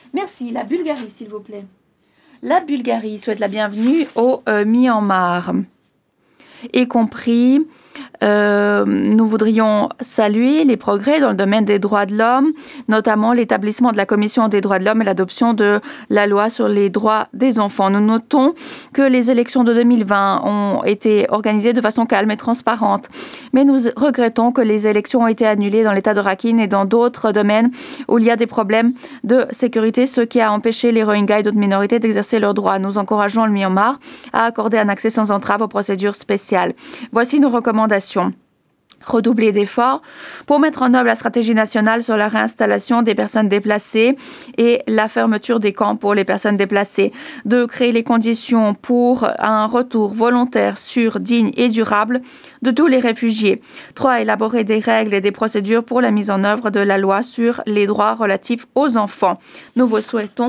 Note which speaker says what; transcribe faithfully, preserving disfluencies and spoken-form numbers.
Speaker 1: Merci. La Bulgarie, s'il vous plaît. La Bulgarie souhaite la bienvenue au euh, Myanmar, y compris Euh, nous voudrions saluer les progrès dans le domaine des droits de l'homme, notamment l'établissement de la Commission des droits de l'homme et l'adoption de la loi sur les droits des enfants. Nous notons que les élections de deux mille vingt ont été organisées de façon calme et transparente, mais nous regrettons que les élections ont été annulées dans l'État de Rakhine et dans d'autres domaines où il y a des problèmes de sécurité, ce qui a empêché les Rohingyas et d'autres minorités d'exercer leurs droits. Nous encourageons le Myanmar à accorder un accès sans entrave aux procédures spéciales. Voici nos recommandations. Redoubler d'efforts pour mettre en œuvre la stratégie nationale sur la réinstallation des personnes déplacées et la fermeture des camps pour les personnes déplacées, de créer les conditions pour un retour volontaire, sûr, digne et durable de tous les réfugiés. trois. Élaborer des règles et des procédures pour la mise en œuvre de la loi sur les droits relatifs aux enfants. Nous vous souhaitons